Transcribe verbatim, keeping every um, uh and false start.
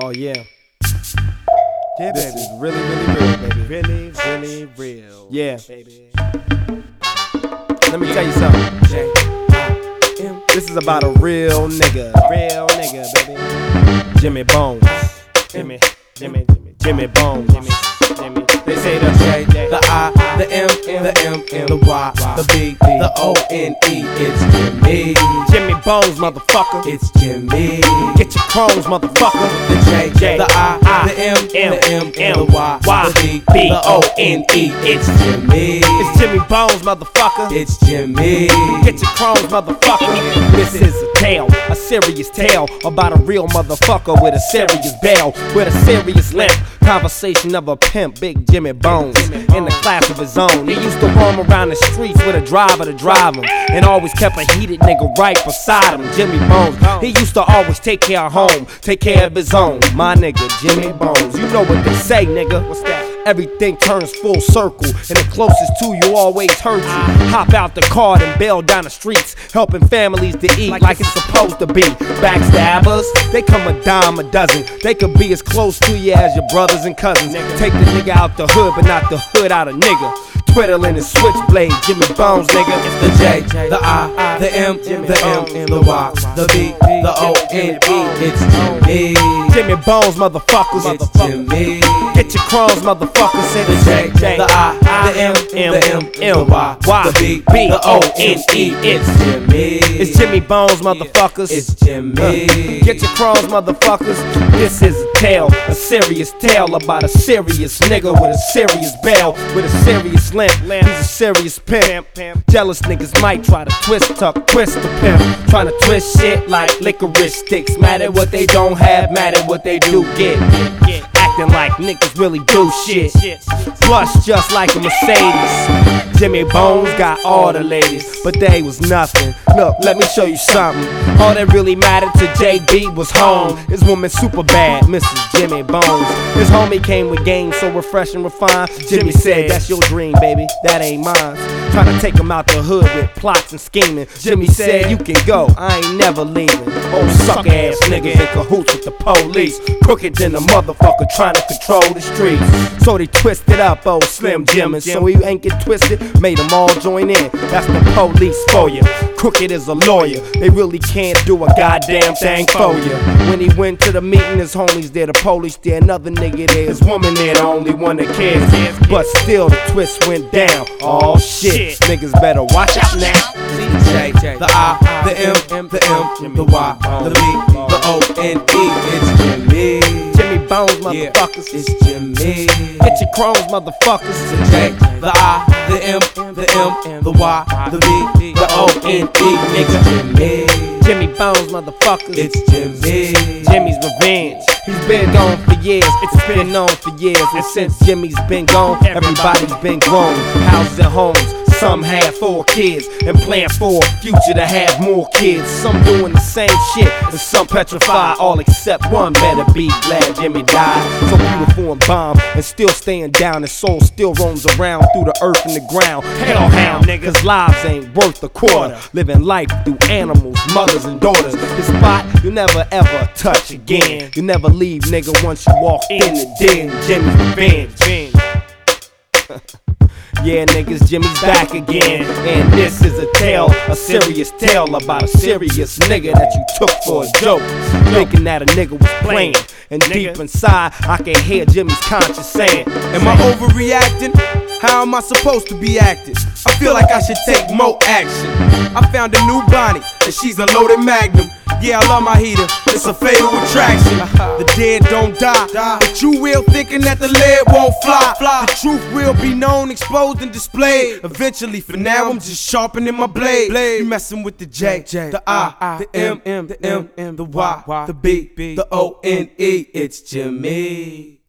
Oh yeah. Yeah, This baby. is really, really real, baby. Really, really real. Yeah. Baby. Let me tell you something. J I M This is about a real nigga. Real nigga, baby. Jimmy Bones. Jimmy, Jimmy, Jimmy, Jimmy Bones. Jimmy, Jimmy. They say the J, the I, the M, the M, the Y, the B, the O, N, E. It's Jimmy. Jimmy Bones, motherfucker. It's Jimmy. Get your crones, motherfucker. The J, J, the I, I, the M, M, the M, M, the Y, Y, the B, B, the O, N, E. It's Jimmy. It's Jimmy Bones, motherfucker. It's Jimmy. Get your crones, motherfucker. This is a tale, a serious tale about a real motherfucker with a serious bell, with a serious limp. Conversation of a pimp, Big Jimmy Bones, in the class of his own. He used to roam around the streets with a driver to drive him, and always kept a heated nigga right beside him. Jimmy Bones, he used to always take care of home, take care of his own. My nigga, Jimmy Bones. You know what they say, nigga. What's that? Everything turns full circle, and the closest to you always hurts you. Hop out the car and bail down the streets, helping families to eat like it's supposed to be. Backstabbers, they come a dime a dozen. They could be as close to you as your brothers and cousins. Take the nigga out the hood, but not the hood out of nigga. Twiddling his switchblade, Jimmy Bones, nigga. It's the J, the I, the M, the M, the Y, the B, the O, N, E. It's Jimmy. Jimmy Bones, motherfuckers. It's Jimmy. Get your crumbs, motherfuckers. The J, the I, the M, the M, the Y, the B, the O, N, E. It's Jimmy. It's Jimmy Bones, motherfuckers. It's Jimmy. Uh, get your crumbs, motherfuckers. This is a tale, a serious tale about a serious nigga with a serious bell, with a serious limp. He's a serious pimp. Jealous niggas might try to twist, tuck, twist the pimp. Trying to twist shit like licorice sticks. Mad at what they don't have, mad at what they do get. Acting like niggas really do shit. Plus just like a Mercedes. Jimmy Bones got all the ladies, but they was nothing. Look, let me show you something. All that really mattered to J B was home. His woman super bad, Missus Jimmy Bones. His homie came with game so refreshed and refined. Jimmy said, that's your dream, baby, that ain't mine. Trying to take him out the hood with plots and scheming. Jimmy said, you can go, I ain't never leaving. Old suck ass niggas in cahoots with the police. Crooked than a motherfucker trying to control the streets. So they twisted up old Slim Jim, and so he ain't get twisted, made them all join in. That's the police for you. Crooked as a lawyer, they really can't do a goddamn thing for you. When he went to the meeting, his homies there, the police there, another nigga there, his woman there, the only one that cares. But still the twist went down. Oh shit, niggas better watch out now. The J, the I, the M, the M, the Y, the B, the O, N, E. It's Jimmy. Jimmy Bones, motherfuckers. It's Jimmy. Get your crones, motherfuckers. The J, the I, the M, the M, the Y, the B, the O, N, E. It's Jimmy. Jimmy Bones, mothofuckers. It's Jimmy. Jimmy's revenge. He's been gone for years. It's been known for years. And since Jimmy's been gone, everybody's been grown. Houses and homes. Some had four kids and plan for a future to have more kids. Some doing the same shit and some petrified. All except one better be glad Jimmy died. So beautiful and bomb and still staying down. His soul still roams around through the earth and the ground. Hellhound, niggas' lives ain't worth a quarter. Living life through animals, mothers and daughters. This spot you never ever touch again. You never leave, nigga, once you walk in the den. Jimmy's revenge. Yeah, niggas, Jimmy's back again. And this is a tale, a serious tale about a serious nigga that you took for a joke, thinking that a nigga was playing. And deep inside, I can hear Jimmy's conscience saying, am I overreacting? How am I supposed to be acting? I feel like I should take more action. I found a new Bonnie, and she's a loaded Magnum. Yeah, I love my heater, it's a fatal attraction. The dead don't die, but you will thinking that the lead won't fly. The truth will be known, exposed and displayed. Eventually, for now, I'm just sharpening my blade. You messing with the J, the I, the M, the M, the Y, the B, the O, N, E. It's Jimmy.